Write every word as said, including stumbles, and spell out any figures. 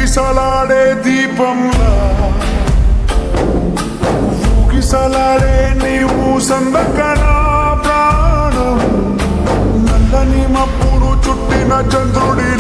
ఊగిసలాడే దీపంలా ఊగిసలాడే నీవు సందకనా ప్రాణం నల్లని మప్పుడు చుట్టిన చంద్రుడి